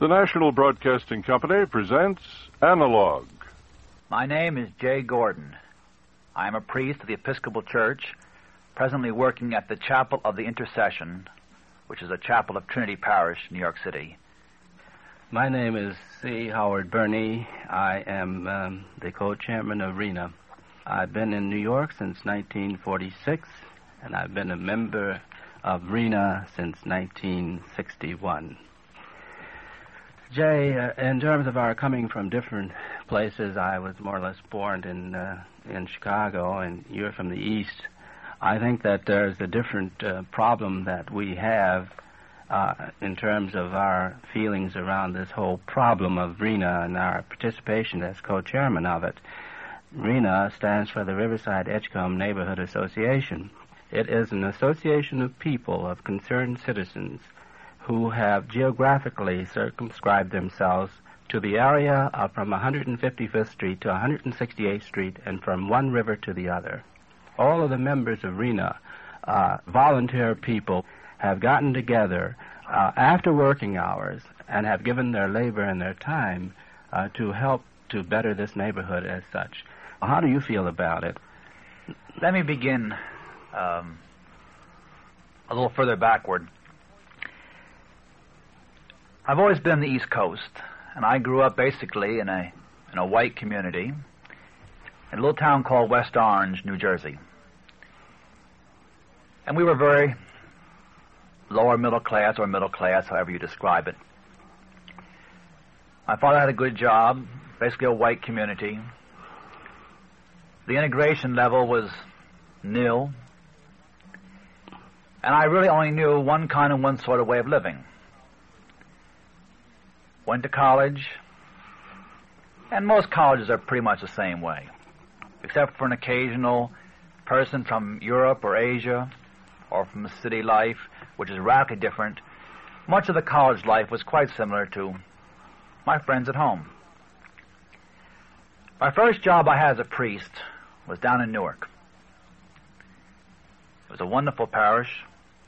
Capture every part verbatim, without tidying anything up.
The National Broadcasting Company presents Analog. My name is Jay Gordon. I am a priest of the Episcopal Church, presently working at the Chapel of the Intercession, which is a chapel of Trinity Parish, New York City. My name is C. Howard Burney. I am um, the co-chairman of R E N A. I've been in New York since nineteen forty-six, and I've been a member of R E N A since nineteen sixty-one. Jay, uh, in terms of our coming from different places, I was more or less born in uh, in Chicago, and you're from the East. I think that there's a different uh, problem that we have uh, in terms of our feelings around this whole problem of R E N A and our participation as co-chairman of it. R E N A stands for the Riverside Edgecombe Neighborhood Association. It is an association of people, of concerned citizens, who have geographically circumscribed themselves to the area of from one hundred fifty-fifth Street to one hundred sixty-eighth Street and from one river to the other. All of the members of R E N A, uh, volunteer people, have gotten together uh, after working hours and have given their labor and their time uh, to help to better this neighborhood as such. How do you feel about it? Let me begin um, a little further backward. I've always been on the East Coast, and I grew up basically in a in a white community in a little town called West Orange, New Jersey. And we were very lower middle class or middle class, however you describe it. My father had a good job, basically a white community. The integration level was nil, and I really only knew one kind and one sort of way of living. Went to college, and most colleges are pretty much the same way, except for an occasional person from Europe or Asia or from city life, which is radically different. Much of the college life was quite similar to my friends at home. My first job I had as a priest was down in Newark. It was a wonderful parish,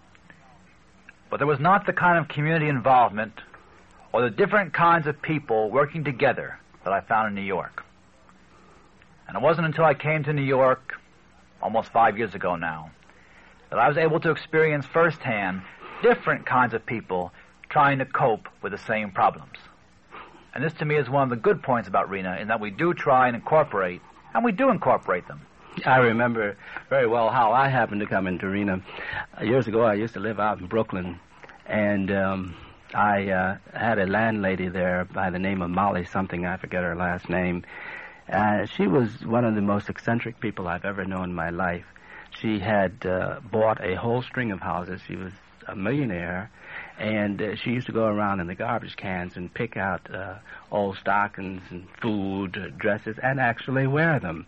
but there was not the kind of community involvement or the different kinds of people working together that I found in New York. And it wasn't until I came to New York, almost five years ago now, that I was able to experience firsthand different kinds of people trying to cope with the same problems. And this to me is one of the good points about R E N A, in that we do try and incorporate, and we do incorporate them. I remember very well how I happened to come into R E N A. Years ago, I used to live out in Brooklyn, and um, I uh, had a landlady there by the name of Molly something, I forget her last name. Uh, she was one of the most eccentric people I've ever known in my life. She had uh, bought a whole string of houses. She was a millionaire, and uh, she used to go around in the garbage cans and pick out uh, old stockings and food, uh, dresses, and actually wear them.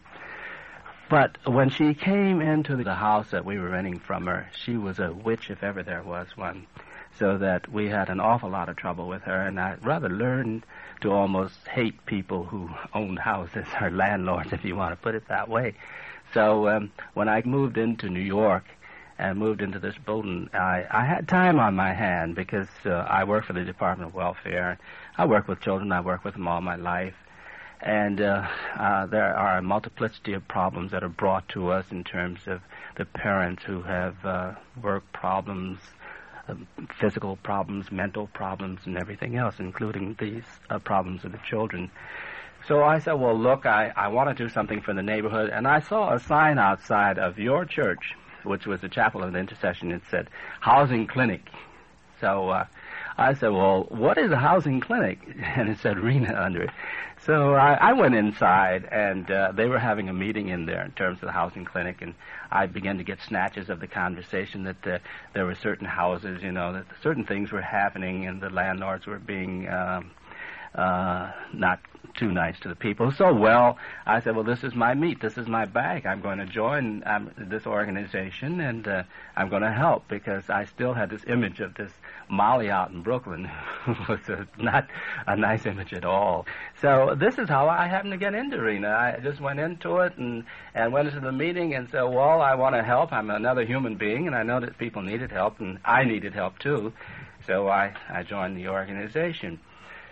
But when she came into the house that we were renting from her, she was a witch if ever there was one. So that we had an awful lot of trouble with her, and I rather learned to almost hate people who owned houses, or landlords, if you want to put it that way. So um, when I moved into New York and moved into this building, I, I had time on my hand because uh, I work for the Department of Welfare. I work with children. I work with them all my life. And uh, uh, there are a multiplicity of problems that are brought to us in terms of the parents who have uh, work problems, uh, physical problems, mental problems, and everything else, including these uh, problems of the children. So I said, well, look, I, I want to do something for the neighborhood. And I saw a sign outside of your church, which was the Chapel of the Intercession. It said, housing clinic. So uh, I said, well, what is a housing clinic? And it said R E N A under it. So I, I went inside, and uh, they were having a meeting in there in terms of the housing clinic, and I began to get snatches of the conversation that uh, there were certain houses, you know, that certain things were happening, and the landlords were being um, uh, not too nice to the people. So, well, I said, well, this is my meat. This is my bag. I'm going to join um, this organization, and uh, I'm going to help, because I still had this image of this Molly out in Brooklyn, who was a, not a nice image at all. So this is how I happened to get into R E N A. I just went into it and, and went into the meeting and said, well, I want to help. I'm another human being, and I know that people needed help, and I needed help, too. So I, I joined the organization.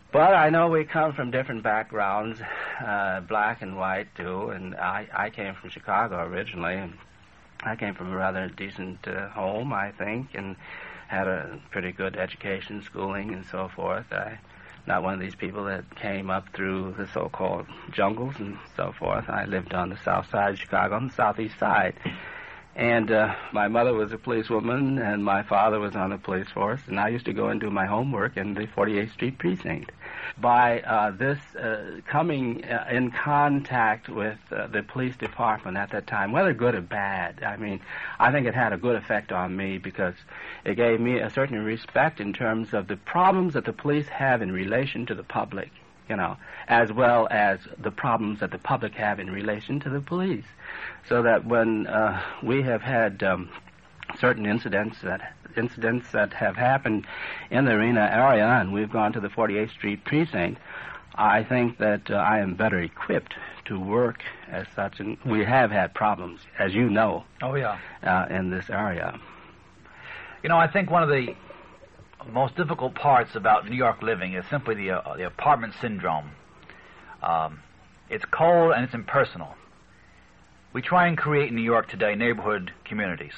But I know we come from different backgrounds, uh, black and white, too, and I, I came from Chicago originally, and I came from a rather decent uh, home, I think, and had a pretty good education, schooling, and so forth. I not one of these people that came up through the so-called jungles and so forth. I lived on the south side of Chicago, on the southeast side. And uh, my mother was a policewoman, and my father was on the police force, and I used to go and do my homework in the forty-eighth Street Precinct. By uh, this uh, coming uh, in contact with uh, the police department at that time, whether good or bad, I mean, I think it had a good effect on me because it gave me a certain respect in terms of the problems that the police have in relation to the public, you know, as well as the problems that the public have in relation to the police. So that when uh, we have had um, certain incidents that incidents that have happened in the Arena area, and we've gone to the forty-eighth Street Precinct, I think that uh, I am better equipped to work as such, and we have had problems, as you know. Oh, yeah. Uh, in this area. You know, I think one of the most difficult parts about New York living is simply the, uh, the apartment syndrome. Um, it's cold and it's impersonal. We try and create in New York today neighborhood communities.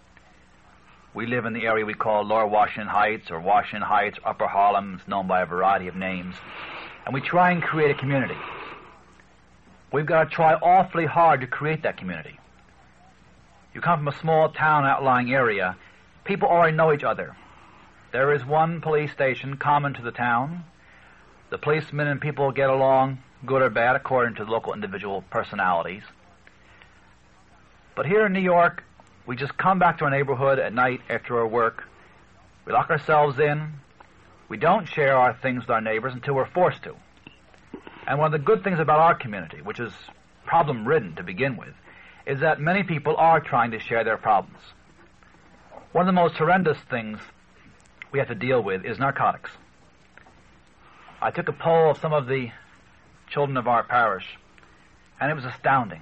We live in the area we call Lower Washington Heights or Washington Heights, Upper Harlem. It's known by a variety of names. And we try and create a community. We've got to try awfully hard to create that community. You come from a small town outlying area, people already know each other. There is one police station common to the town. The policemen and people get along, good or bad, according to the local individual personalities. But here in New York, we just come back to our neighborhood at night after our work. We lock ourselves in. We don't share our things with our neighbors until we're forced to. And one of the good things about our community, which is problem-ridden to begin with, is that many people are trying to share their problems. One of the most horrendous things we have to deal with is narcotics. I took a poll of some of the children of our parish, and it was astounding.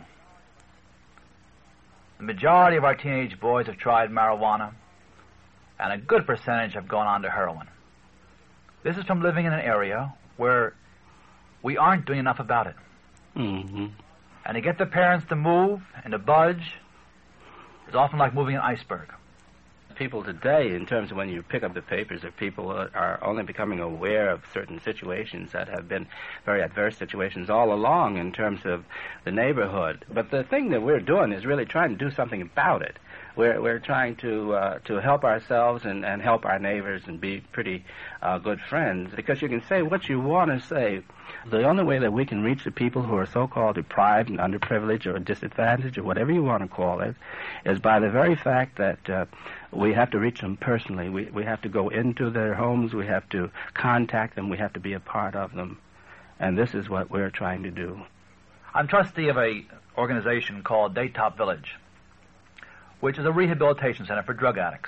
The majority of our teenage boys have tried marijuana, and a good percentage have gone on to heroin. This is from living in an area where we aren't doing enough about it. Mm-hmm. And to get the parents to move and to budge is often like moving an iceberg. People today, in terms of when you pick up the papers, of people are only becoming aware of certain situations that have been very adverse situations all along in terms of the neighborhood. But the thing that we're doing is really trying to do something about it. We're we're trying to uh, to help ourselves and, and help our neighbors and be pretty uh, good friends. Because you can say what you want to say. The only way that we can reach the people who are so-called deprived and underprivileged or disadvantaged or whatever you want to call it is by the very fact that uh, we have to reach them personally. We we have to go into their homes. We have to contact them. We have to be a part of them. And this is what we're trying to do. I'm trustee of a organization called Daytop Village, which is a rehabilitation center for drug addicts.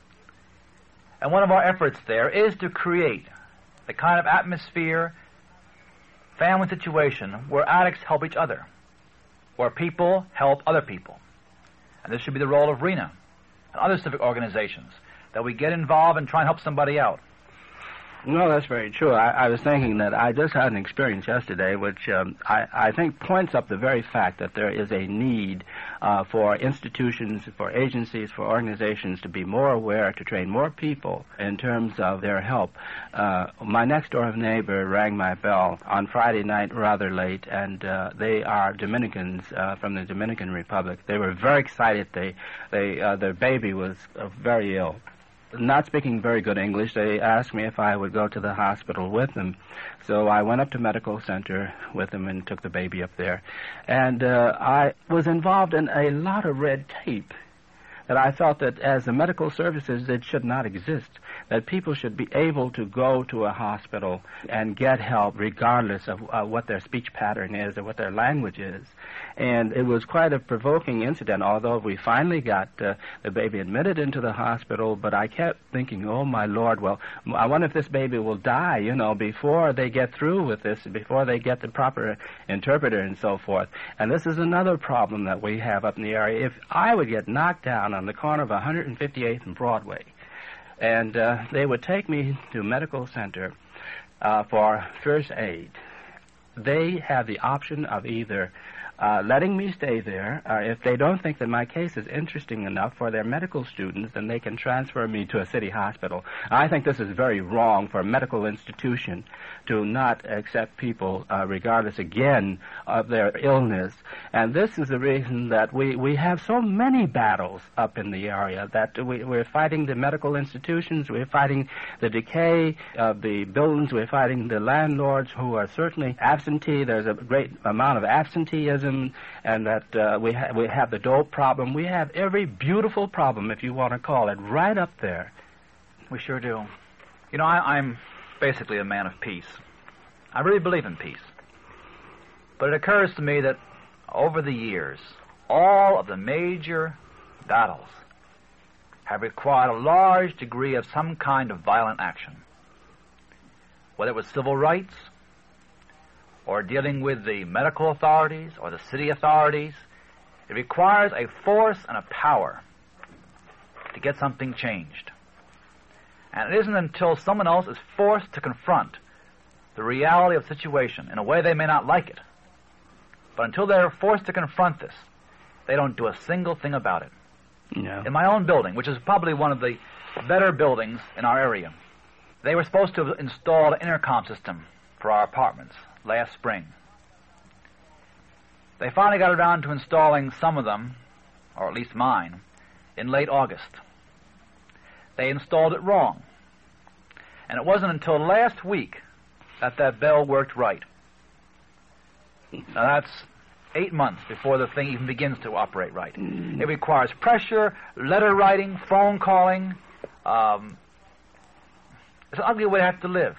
And one of our efforts there is to create the kind of atmosphere, family situation where addicts help each other, where people help other people. And this should be the role of RENA and other civic organizations, that we get involved and try and help somebody out. No, that's very true. I, I was thinking that I just had an experience yesterday which um, I, I think points up the very fact that there is a need uh, for institutions, for agencies, for organizations to be more aware, to train more people in terms of their help. Uh, my next-door neighbor rang my bell on Friday night rather late, and uh, they are Dominicans uh, from the Dominican Republic. They were very excited. They, they, uh, their baby was uh, very ill. Not speaking very good English, they asked me if I would go to the hospital with them. So I went up to medical center with them and took the baby up there. And uh, I was involved in a lot of red tape that I felt that as the medical services, it should not exist, that people should be able to go to a hospital and get help regardless of uh, what their speech pattern is or what their language is. And it was quite a provoking incident, although we finally got uh, the baby admitted into the hospital, but I kept thinking, oh, my Lord, well, I wonder if this baby will die, you know, before they get through with this, before they get the proper interpreter and so forth. And this is another problem that we have up in the area. If I would get knocked down on the corner of one hundred fifty-eighth and Broadway, and uh, they would take me to a medical center uh, for first aid. They have the option of either uh, letting me stay there. Uh, if they don't think that my case is interesting enough for their medical students, then they can transfer me to a city hospital. I think this is very wrong for a medical institution to not accept people uh, regardless, again, of their illness. And this is the reason that we, we have so many battles up in the area, that we, we're fighting the medical institutions, we're fighting the decay of the buildings, we're fighting the landlords who are certainly absentee. There's a great amount of absenteeism, and that uh, we, ha- we have the dope problem. We have every beautiful problem, if you want to call it, right up there. We sure do. You know, I, I'm basically a man of peace. I really believe in peace. But it occurs to me that over the years, all of the major battles have required a large degree of some kind of violent action. Whether it was civil rights, or dealing with the medical authorities, or the city authorities, it requires a force and a power to get something changed. And it isn't until someone else is forced to confront the reality of the situation in a way they may not like it, but until they're forced to confront this, they don't do a single thing about it. No. In my own building, which is probably one of the better buildings in our area, they were supposed to have installed an intercom system for our apartments last spring. They finally got around to installing some of them, or at least mine, in late August. They installed it wrong. And it wasn't until last week that that bell worked right. Now that's eight months before the thing even begins to operate right. Mm. It requires pressure, letter writing, phone calling. Um, it's an ugly way to have to live.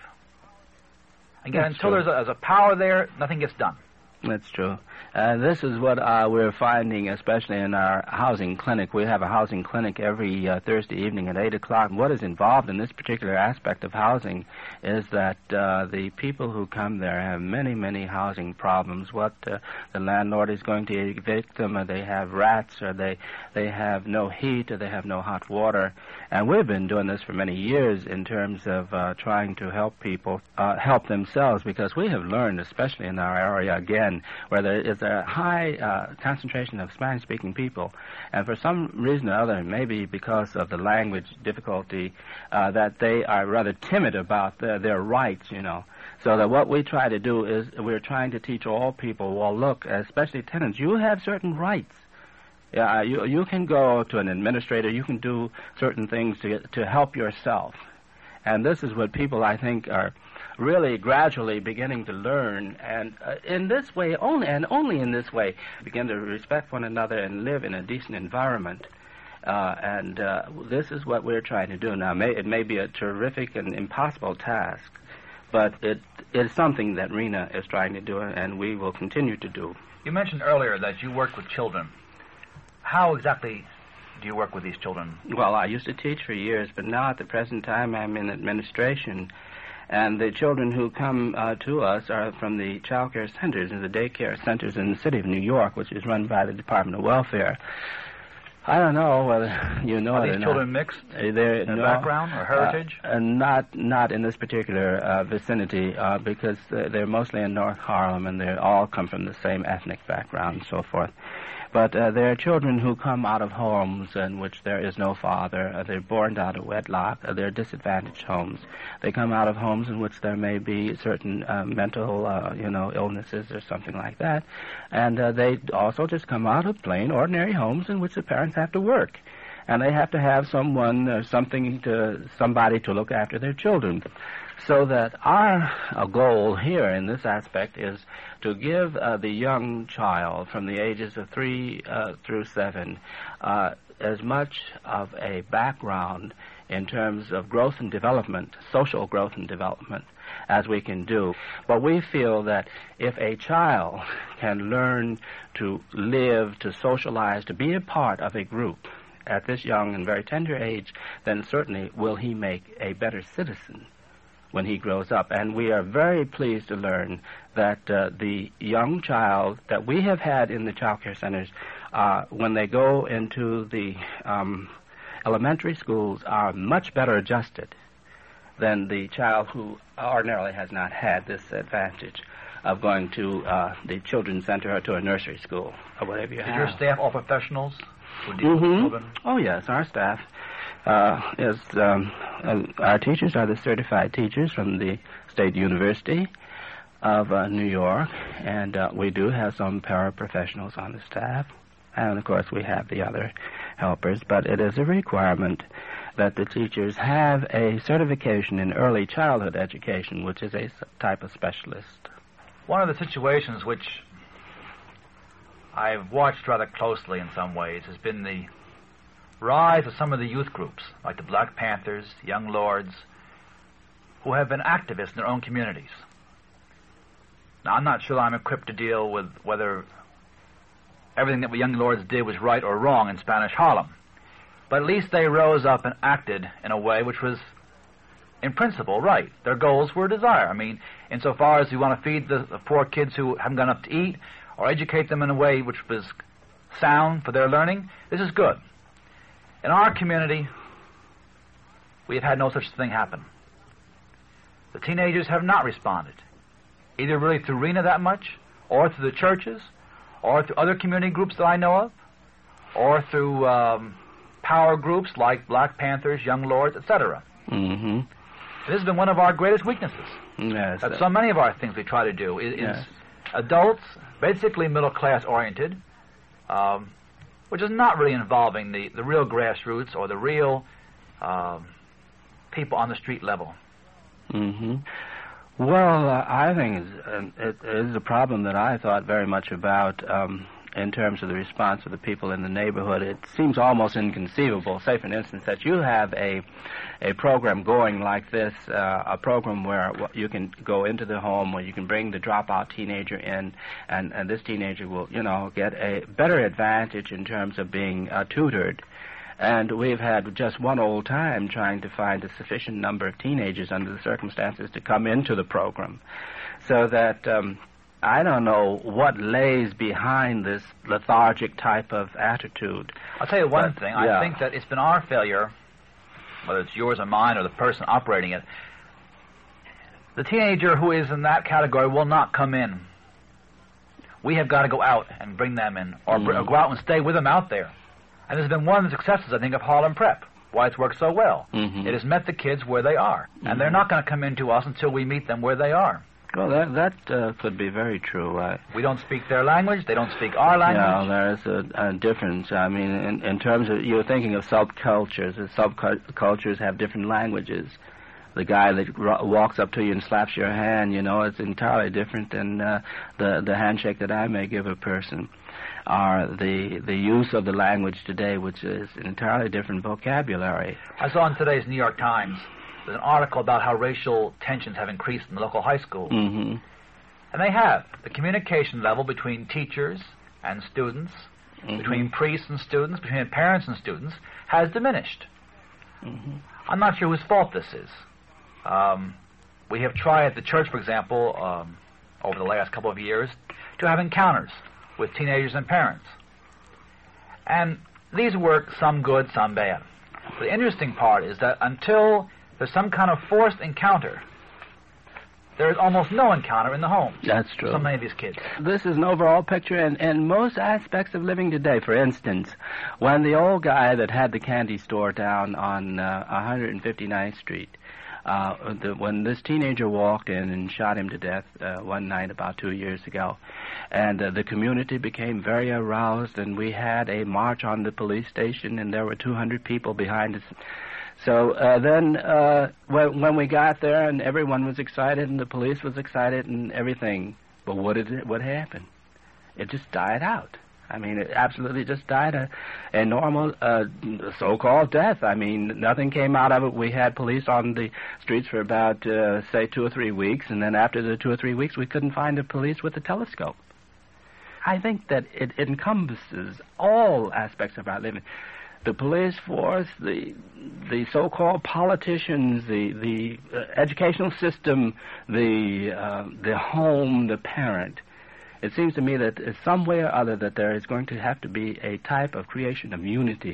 Again, That's until true. there's a, there's a power there, nothing gets done. That's true. Uh, this is what uh, we're finding, especially in our housing clinic. We have a housing clinic every uh, Thursday evening at eight o'clock. And what is involved in this particular aspect of housing is that uh, the people who come there have many, many housing problems. What uh, the landlord is going to evict them, or they have rats, or they, they have no heat, or they have no hot water. And we've been doing this for many years in terms of uh, trying to help people uh, help themselves, because we have learned, especially in our area, again, where there is a high uh, concentration of Spanish-speaking people, and for some reason or other, maybe because of the language difficulty, uh, that they are rather timid about the, their rights, you know. So that what we try to do is we're trying to teach all people, well, look, especially tenants, you have certain rights. Yeah, you you can go to an administrator, you can do certain things to to help yourself. And this is what people, I think, are really gradually beginning to learn, and uh, in this way only, and only in this way, begin to respect one another and live in a decent environment. Uh, and uh, this is what we're trying to do now. May, it may be a terrific and impossible task, but it is something that RENA is trying to do, and we will continue to do. You mentioned earlier that you work with children. How exactly do you work with these children? Well, I used to teach for years, but now at the present time I'm in administration. And the children who come uh, to us are from the child care centers and the daycare centers in the city of New York, which is run by the Department of Welfare. I don't know whether you know Are it these or children not. mixed Uh, they're, in no, background or heritage? Uh, uh, not not in this particular uh, vicinity, uh, because they're, they're mostly in North Harlem, and they all come from the same ethnic background and so forth. But uh, there are children who come out of homes in which there is no father. Uh, they're born out of wedlock. Uh, they're disadvantaged homes. They come out of homes in which there may be certain uh, mental, uh, you know, illnesses or something like that. And uh, they also just come out of plain, ordinary homes in which the parents have to work. And they have to have someone or something to, somebody to look after their children. So that our uh, goal here in this aspect is to give uh, the young child from the ages of three uh, through seven uh, as much of a background in terms of growth and development, social growth and development, as we can do. But we feel that if a child can learn to live, to socialize, to be a part of a group at this young and very tender age, then certainly will he make a better citizen when he grows up. And we are very pleased to learn that uh, the young child that we have had in the child care centers, uh, when they go into the um, elementary schools are much better adjusted than the child who ordinarily has not had this advantage of going to uh, the children's center or to a nursery school or whatever you Is have. your staff all professionals who deal with Mm-hmm. children? Oh, yes, our staff uh, is, um, uh, our teachers are the certified teachers from the State University of uh, New York, and uh, we do have some paraprofessionals on the staff, and of course we have the other helpers, but it is a requirement that the teachers have a certification in early childhood education, which is a s- type of specialist. One of the situations which I've watched rather closely in some ways has been the rise of some of the youth groups, like the Black Panthers, Young Lords, who have been activists in their own communities. Now, I'm not sure I'm equipped to deal with whether everything that the Young Lords did was right or wrong in Spanish Harlem. But at least they rose up and acted in a way which was, in principle, right. Their goals were desire. I mean, insofar as you want to feed the, the poor kids who haven't got enough to eat, or educate them in a way which was sound for their learning, this is good. In our community, we have had no such thing happen. The teenagers have not responded, either really through RENA that much, or through the churches, or through other community groups that I know of, or through um, power groups like Black Panthers, Young Lords, et cetera. Mm-hmm. This has been one of our greatest weaknesses. Yes. That so many of our things we try to do is, is Yes. adults, basically middle-class oriented, um, which is not really involving the, the real grassroots or the real um, people on the street level. Mm-hmm. Well, uh, I think it's, uh, it is a problem that I thought very much about um, in terms of the response of the people in the neighborhood. It seems almost inconceivable, say, for instance, that you have a a program going like this, uh, a program where you can go into the home, where you can bring the dropout teenager in, and, and this teenager will, you know, get a better advantage in terms of being uh, tutored. And we've had just one old time trying to find a sufficient number of teenagers under the circumstances to come into the program. So that um, I don't know what lays behind this lethargic type of attitude. I'll tell you one But, thing. yeah. I think that it's been our failure, whether it's yours or mine or the person operating it, the teenager who is in that category will not come in. We have got to go out and bring them in, or, br- or go out and stay with them out there. And this has been one of the successes, I think, of Harlem Prep, why it's worked so well. Mhm. It has met the kids where they are, and they're not going to come into us until we meet them where they are. Well, that that uh, could be very true. I, We don't speak their language, they don't speak our language. Yeah, there is a, a difference. I mean, in, in terms of, you're thinking of subcultures. The subcultures have different languages. The guy that ro- walks up to you and slaps your hand, you know, it's entirely different than uh, the the handshake that I may give a person. Or the the use of the language today, which is an entirely different vocabulary. I saw in today's New York Times, there's an article about how racial tensions have increased in the local high school. Mm-hmm. And they have. The communication level between teachers and students, Mm-hmm. between priests and students, between parents and students, has diminished. Mm-hmm. I'm not sure whose fault this is. Um, we have tried at the church, for example, um, over the last couple of years, to have encounters with teenagers and parents. And these work, some good, some bad. The interesting part is that until there's some kind of forced encounter, there is almost no encounter in the homes. That's true. So many of these kids. This is an overall picture in, in most aspects of living today. For instance, when the old guy that had the candy store down on uh, one hundred fifty-ninth Street, uh, the, when this teenager walked in and shot him to death uh, one night about two years ago, and uh, the community became very aroused, and we had a march on the police station, and there were two hundred people behind us. So uh, then uh, when, when we got there, and everyone was excited, and the police was excited, and everything, but what did it, what happened? It just died out. I mean, it absolutely just died a, a normal uh, so-called death. I mean, nothing came out of it. We had police on the streets for about, uh, say, two or three weeks, and then after the two or three weeks, we couldn't find the police with a telescope. I think that it encompasses all aspects of our living. The police force, the the so-called politicians, the the uh, educational system, the uh, the home, the parent. It seems to me that uh, some way or other that there is going to have to be a type of creation of unity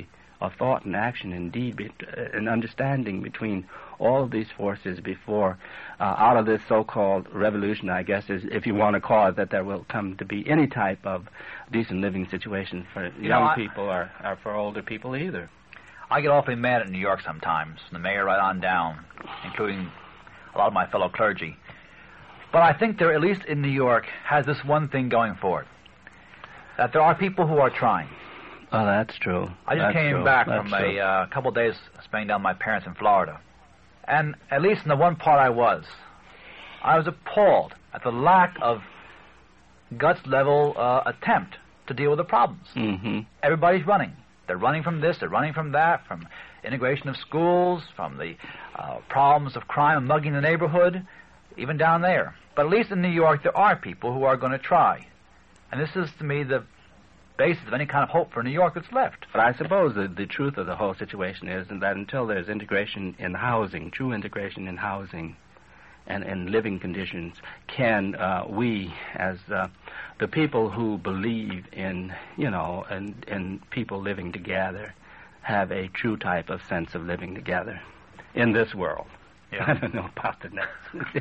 of thought and action, indeed, be, uh, an understanding between all of these forces before, uh, out of this so-called revolution, I guess, is, if you want to call it, that there will come to be any type of decent living situation for you young know, I, people or, or for older people either. I get awfully mad at New York sometimes, from the mayor right on down, including a lot of my fellow clergy. But I think there, at least in New York, has this one thing going for it, that there are people who are trying. Oh, that's true. I just that's came true. back that's from true. a uh, couple of days spending down with my parents in Florida. And at least in the one part I was, I was appalled at the lack of guts-level uh, attempt to deal with the problems. Mm-hmm. Everybody's running. They're running from this, they're running from that, from integration of schools, from the uh, problems of crime and mugging in the neighborhood, even down there. But at least in New York, there are people who are going to try. And this is, to me, the basis of any kind of hope for New York that's left. But I suppose the, the truth of the whole situation is that until there's integration in housing, true integration in housing and, and living conditions, can uh, we, as uh, the people who believe in, you know, in, in people living together, have a true type of sense of living together in this world. Yeah. I don't know about the next.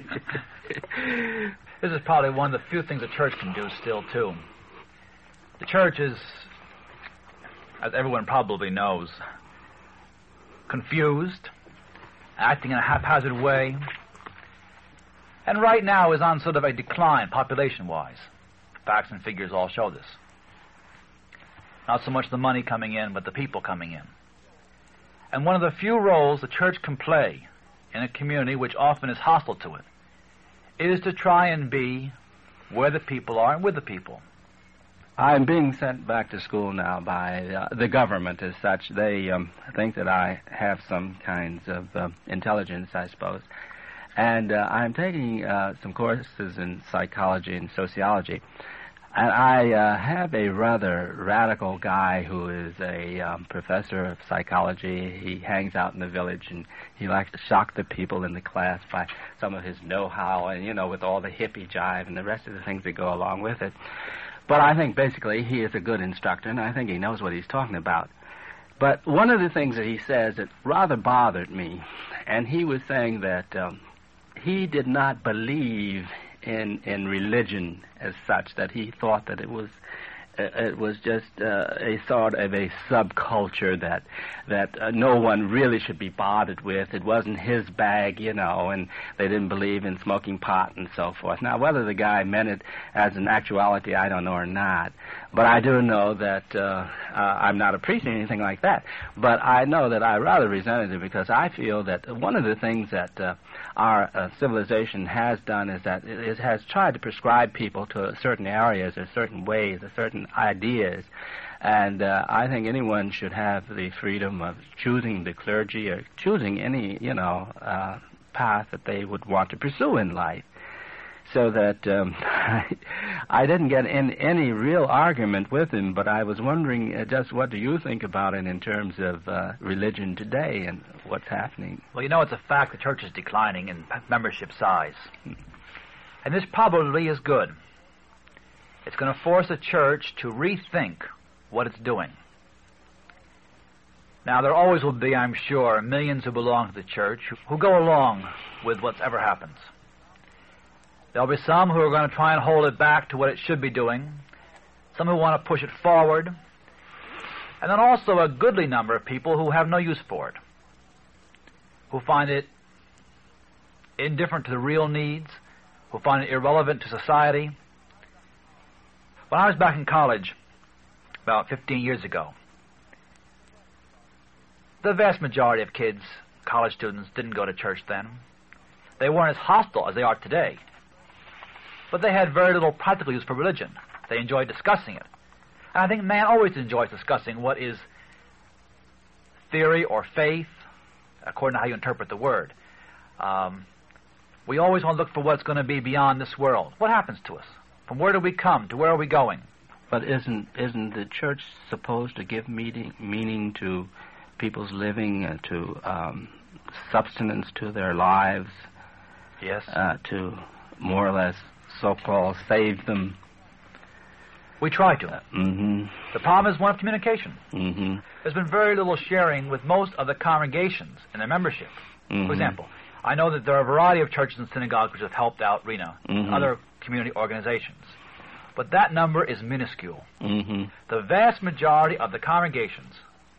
This is probably one of the few things the church can do still, too. The church is, as everyone probably knows, confused, acting in a haphazard way, and right now is on sort of a decline population-wise. Facts and figures all show this. Not so much the money coming in, but the people coming in. And one of the few roles the church can play in a community which often is hostile to it is to try and be where the people are and with the people. I'm being sent back to school now by uh, the government as such. They um, think that I have some kinds of uh, intelligence, I suppose. And uh, I'm taking uh, some courses in psychology and sociology. And I uh, have a rather radical guy who is a um, professor of psychology. He hangs out in the village, and he likes to shock the people in the class by some of his know-how and, you know, with all the hippie jive and the rest of the things that go along with it. But I think basically he is a good instructor, and I think he knows what he's talking about. But one of the things that he says that rather bothered me, and he was saying that um, he did not believe in in religion as such, that he thought that it was uh, it was just uh, a sort of a subculture that that uh, no one really should be bothered with. It wasn't his bag, you know, and they didn't believe in smoking pot and so forth. Now, whether the guy meant it as an actuality, I don't know or not. But I do know that uh, uh, I'm not appreciating anything like that. But I know that I rather resented it because I feel that one of the things that uh, our uh, civilization has done is that it, it has tried to prescribe people to certain areas or certain ways or certain ideas. And uh, I think anyone should have the freedom of choosing the clergy or choosing any, you know, uh, path that they would want to pursue in life. So that um, I, I didn't get in any real argument with him, but I was wondering uh, just what do you think about it in terms of uh, religion today and what's happening? Well, you know, it's a fact the church is declining in membership size. And this probably is good. It's going to force the church to rethink what it's doing. Now, there always will be, I'm sure, millions who belong to the church who, who go along with whatever happens. There'll be some who are going to try and hold it back to what it should be doing, some who want to push it forward, and then also a goodly number of people who have no use for it, who find it indifferent to the real needs, who find it irrelevant to society. When I was back in college about fifteen years ago, the vast majority of kids, college students, didn't go to church then. They weren't as hostile as they are today. But they had very little practical use for religion. They enjoyed discussing it. And I think man always enjoys discussing what is theory or faith, according to how you interpret the word. Um, we always want to look for what's going to be beyond this world. What happens to us? From where do we come? To where are we going? But isn't isn't the church supposed to give meaning, meaning to people's living, uh, to um, substance to their lives? Yes. Uh, to more or less so-called save them? We try to. Mm-hmm. The problem is one of communication. Mm-hmm. There's been very little sharing with most of the congregations and their membership. Mm-hmm. For example, I know that there are a variety of churches and synagogues which have helped out Rena Mm-hmm. and other community organizations. But that number is minuscule. Mm-hmm. The vast majority of the congregations,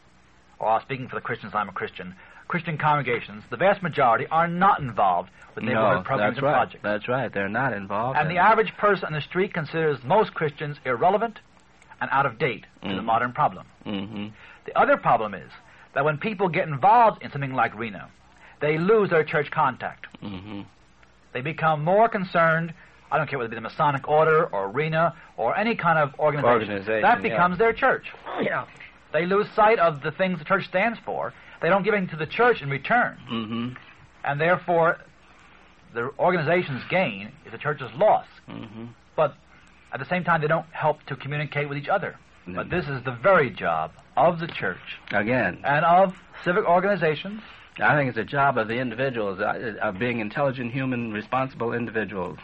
or speaking for the Christians, I'm a Christian, Christian congregations, the vast majority are not involved with neighborhood No, programs that's and right. projects. That's right. They're not involved. And the average person on the street considers most Christians irrelevant and out of date to the Mhm. modern problem. Mm-hmm. The other problem is that when people get involved in something like Reno, they lose their church contact. Mm-hmm. They become more concerned, I don't care whether it be the Masonic Order or Rena or any kind of organization. Organization, that yeah. becomes their church. Yeah. They lose sight of the things the church stands for. They don't give anything to the church in return. Mm-hmm. And therefore, the organization's gain is the church's loss. Mm-hmm. But at the same time, they don't help to communicate with each other. No. But this is the very job of the church Again, and of civic organizations. I think it's a job of the individuals, uh, of being intelligent, human, responsible individuals.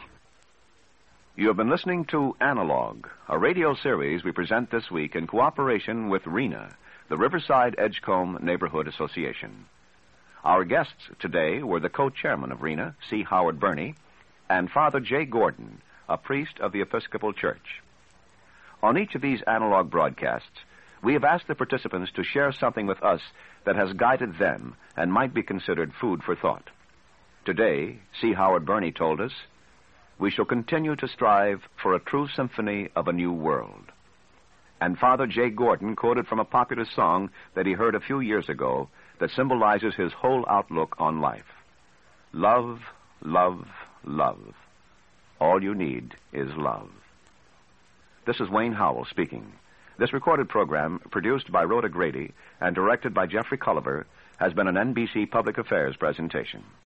You have been listening to Analog, a radio series we present this week in cooperation with RENA, the Riverside Edgecombe Neighborhood Association. Our guests today were the co-chairman of RENA, C. Howard Burney, and Father Jay Gordon, a priest of the Episcopal Church. On each of these analog broadcasts, we have asked the participants to share something with us that has guided them and might be considered food for thought. Today, C. Howard Burney told us, we shall continue to strive for a true symphony of a new world. And Father Jay Gordon quoted from a popular song that he heard a few years ago that symbolizes his whole outlook on life. Love, love, love. All you need is love. This is Wayne Howell speaking. This recorded program, produced by Rhoda Grady and directed by Jeffrey Culliver, has been an N B C Public Affairs presentation.